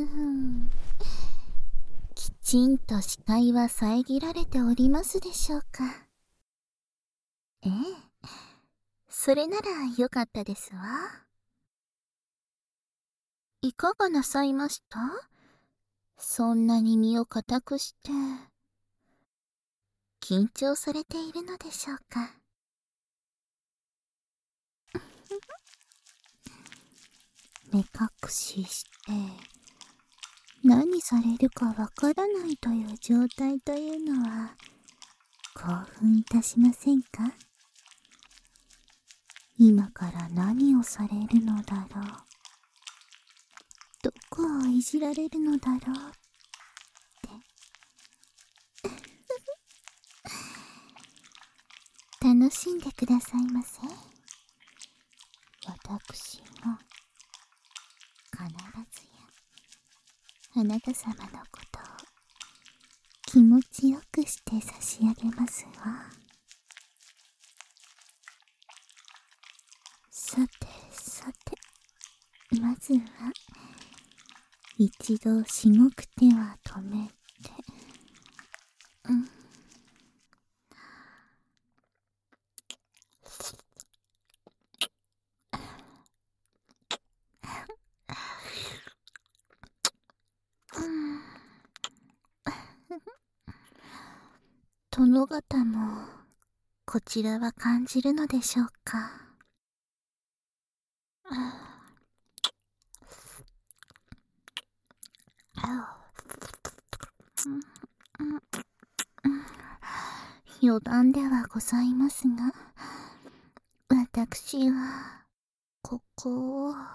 きちんと視界は遮られておりますでしょうか。ええ、それならよかったですわ。いかがなさいました？そんなに身を固くして、緊張されているのでしょうか。目隠しして、何されるかわからないという状態というのは、興奮いたしませんか？今から何をされるのだろう。どこをいじられるのだろうって。楽しんでくださいませ。私も必ずやあなた様のことを気持ちよくして差し上げますわ。さてさて、まずは一度しごく手は止めて、殿方もこちらは感じるのでしょうか。余談ではございますが、私はここを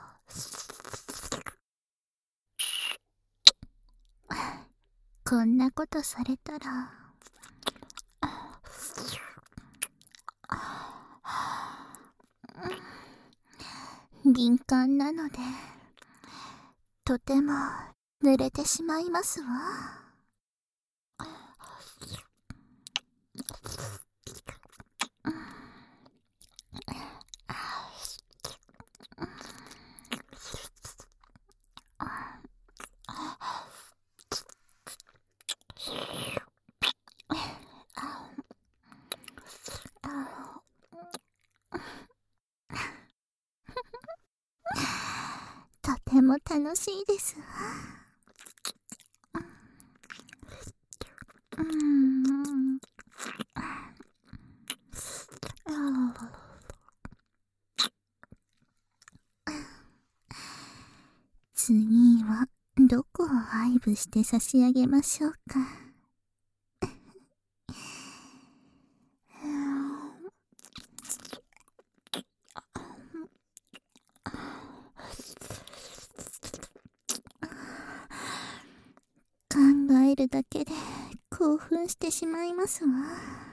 こんなことされたら敏感なので、とても濡れてしまいますわ。とても楽しいですわ。次はどこを愛撫して差し上げましょうか。考えるだけで興奮してしまいますわ。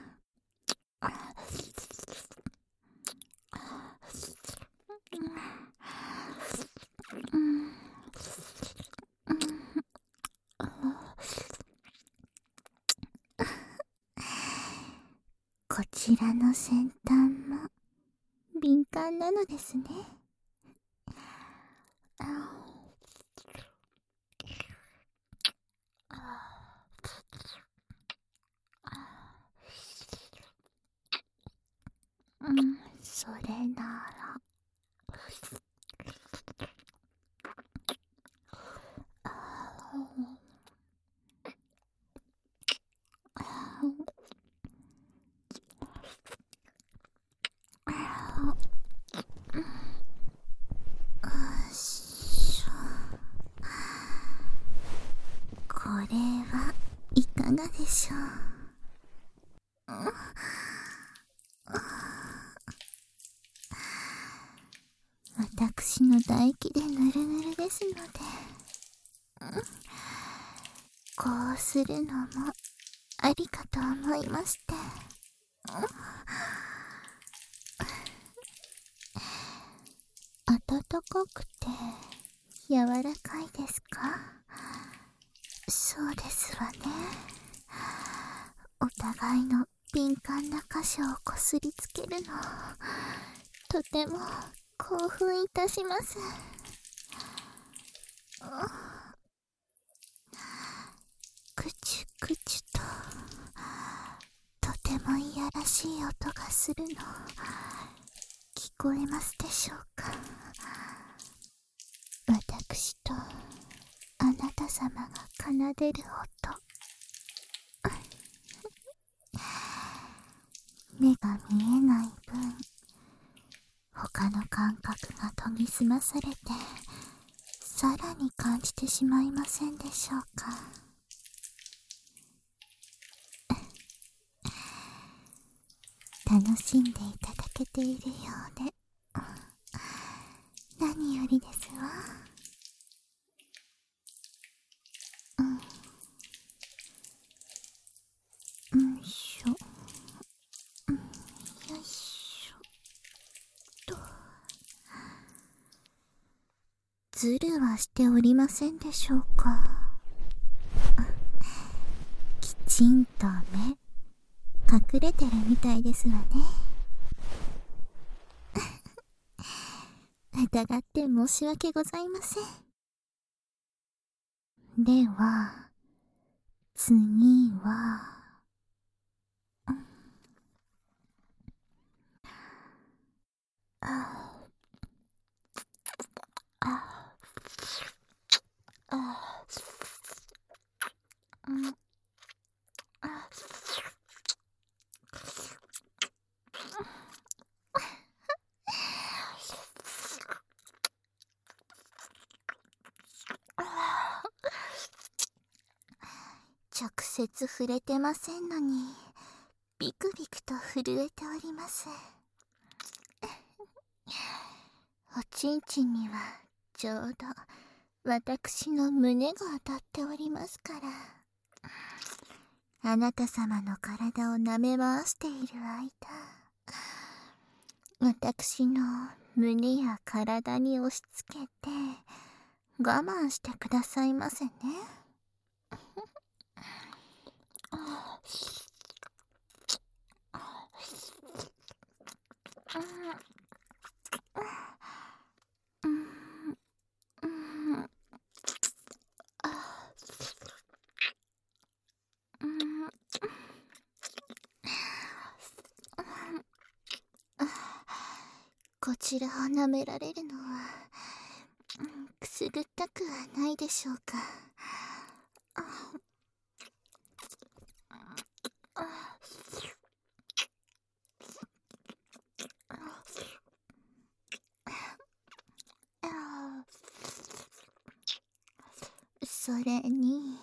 こちらの先端も敏感なのですね。それならこれはいかがでしょう。私の唾液でぬるぬるですので、こうするのもありかと思いまして。温かくて柔らかいですか？そうですわね。お互いの敏感な箇所をこすりつけるの、とても興奮いたします。 話するの聞こえますでしょうか。私とあなた様が奏でる音、目が見えない分、他の感覚が研ぎ澄まされて、さらに感じてしまいませんでしょうか。楽しんでいただけているようで、何よりですわ。よいしょ、よいしょと。ズルはしておりませんでしょうか。きちんと目隠れてるみたいですわね。疑って申し訳ございません。では次は、直接触れてませんのにビクビクと震えております。おちんちんにはちょうど私の胸が当たっておりますから、あなた様の体を舐め回している間、私の胸や体に押し付けて我慢してくださいませね。こちらを舐められるのはくすぐったくはないでしょうか。それに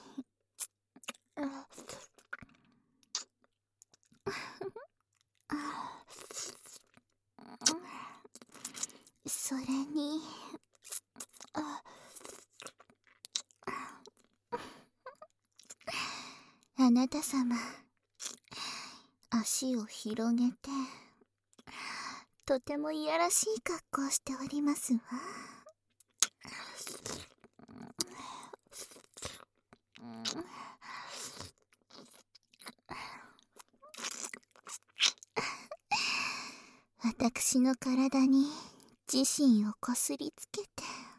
それにあなた様、足を広げてとてもいやらしい格好をしておりますわ。私の体に自身をこすりつけて、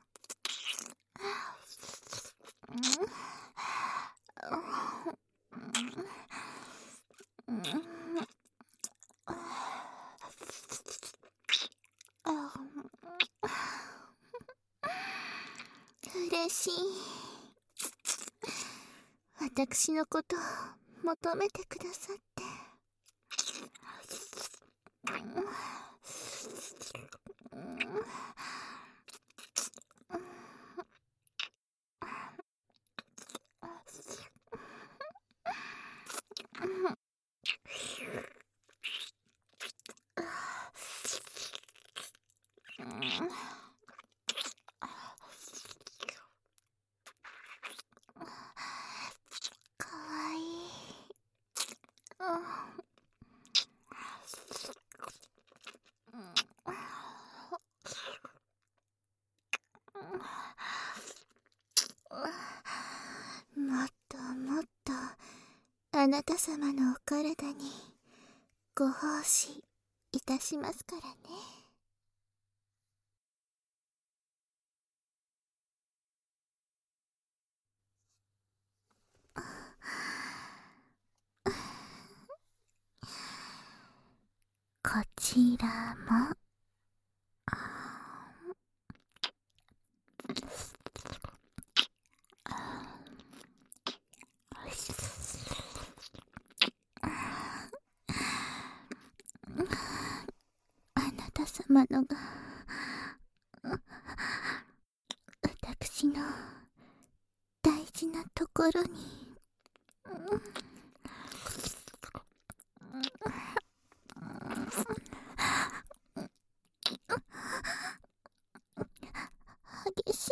嬉しい。私のことを求めてくださって。かわいい。もっともっとあなた様のお体にご奉仕いたしますからね。 こちらもあなた様のが私の大事なところに激しい。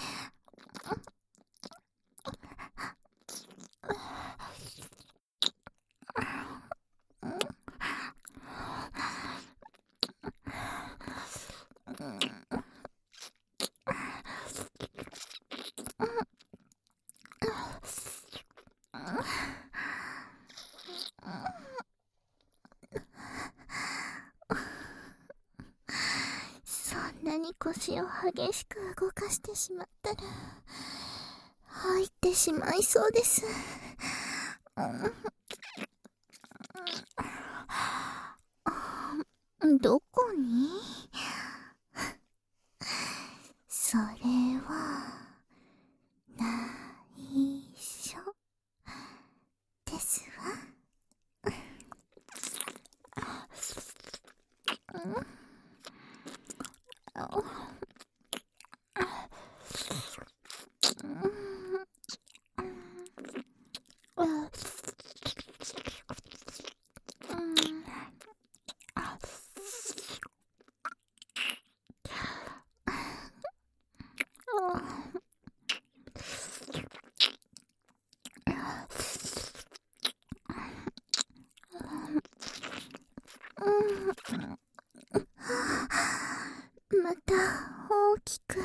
そんなに腰を激しく動かしてしまったら入ってしまいそうです。どこに？それは内緒ですわ。また大きく。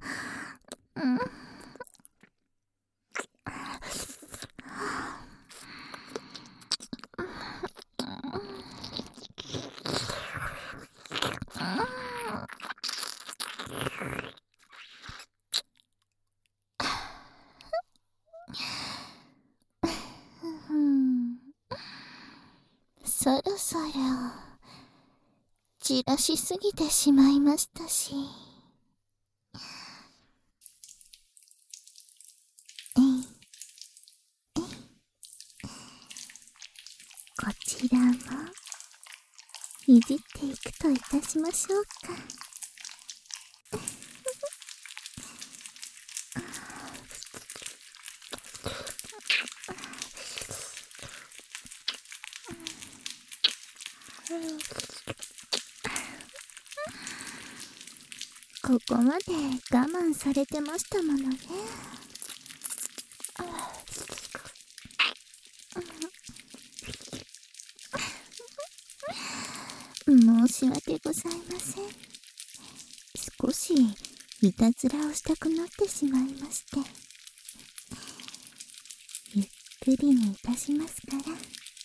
そろそろじらしすぎてしまいましたし、こちらもいじっていくといたしましょうか。ここまで我慢されてましたものね。申し訳ございません。少しいたずらをしたくなってしまいまして、ゆっくりにいたしますから。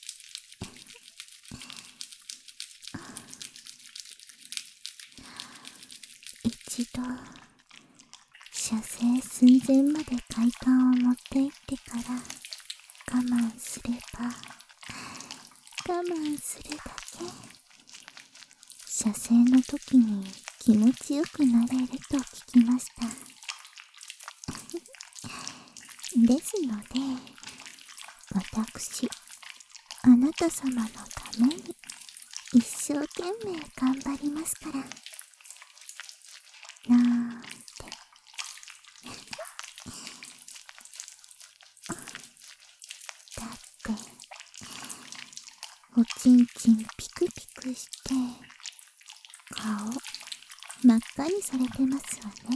一度射精寸前まで快感を持っていってから我慢すれば、我慢するだけ射精の時に気持ちよくなれると聞きました。ですので私、あなた様のために一生懸命頑張りますからなんて。だっておちんちんピクピクして顔真っ赤にされてますわね。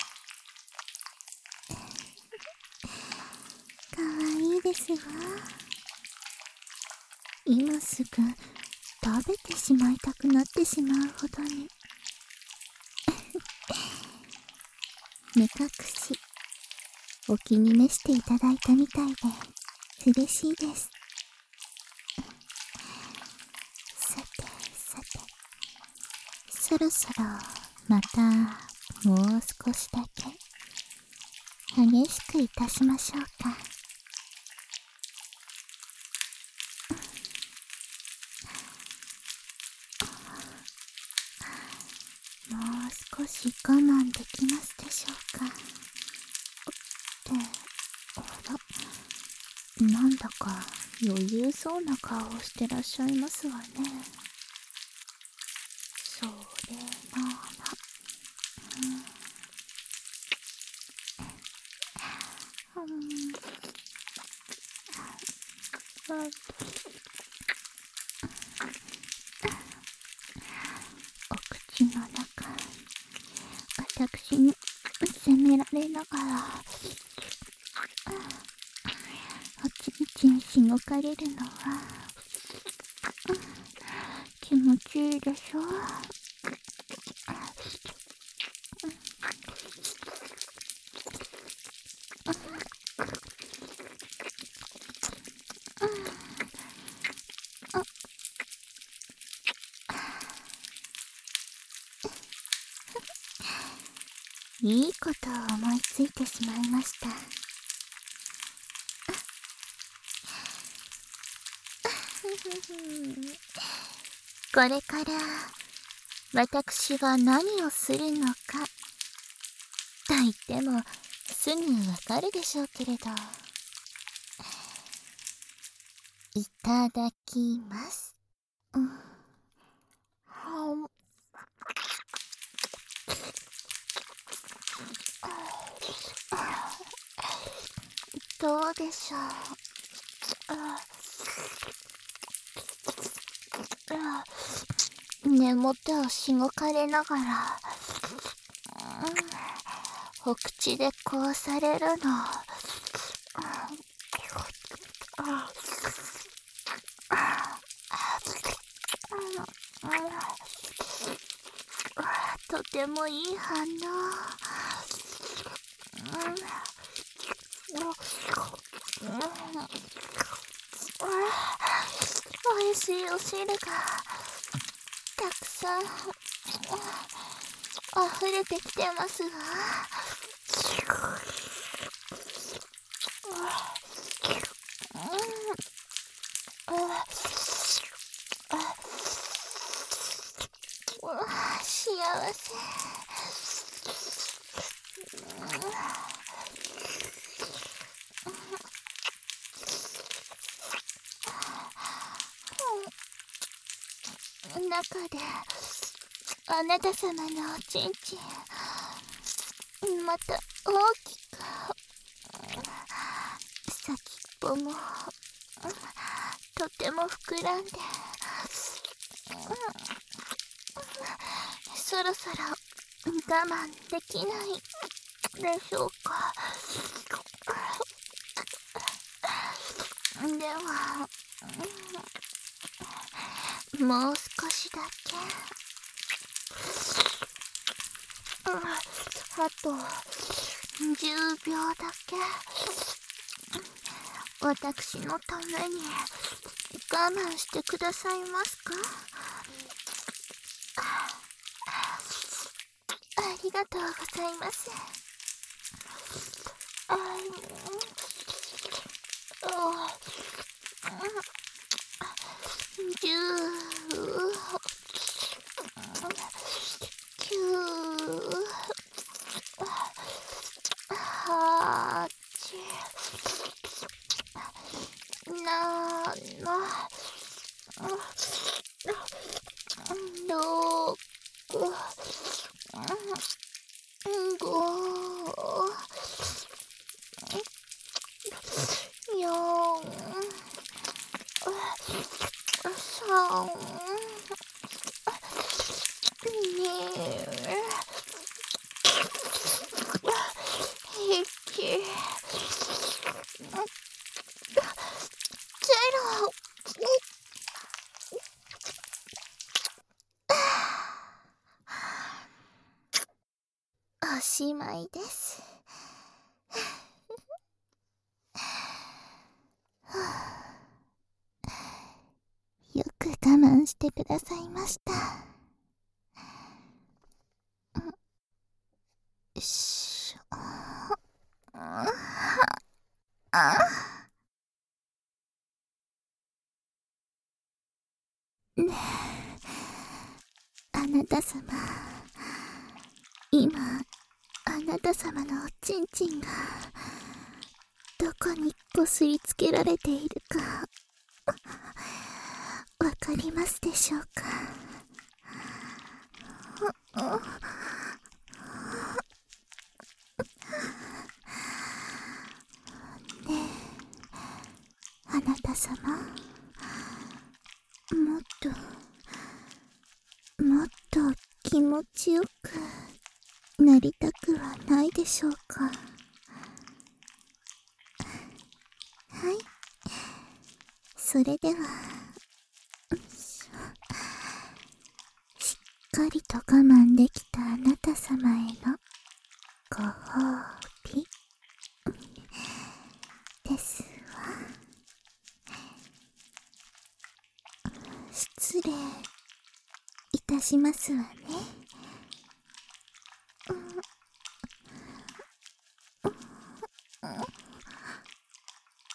かわいいですわ。今すぐ食べてしまいたくなってしまうほどに目隠しお気に召していただいたみたいで嬉しいです。さてさて、そろそろまたもう少しだけ激しくいたしましょうか。 し我慢できますでしょうか。なんだか余裕そうな顔をしてらっしゃいますわね。それなら、お口の中、私に責められながらおちんちんしごかれるのは気持ちいいでしょ。いいことを思いついてしまいました。これから私が何をするのかと言ってもすぐわかるでしょうけれど、いただきます。どうでしょう。根元をしごかれながら、お口でこうされるの。とてもいい反応。おいしいお汁がたくさん溢れてきてますわ。幸せ。中であなた様のおちんちん、また大きく、先っぽもとても膨らんで、そろそろ我慢できないでしょうか。ではもう少しだけ、あと10秒だけ、私のために我慢してくださいますか。ありがとうございます。おしまいです。よく我慢してくださいました。しょねえ、あなた様、 今あなた様のおちんちんがどこにこすりつけられているかわかりますでしょうか。ねえ、あなた様、もっと気持ちよくなりたくはないでしょうか。はい、それではしっかりと我慢できたあなた様へのご褒美ですわ。失礼いたしますわね。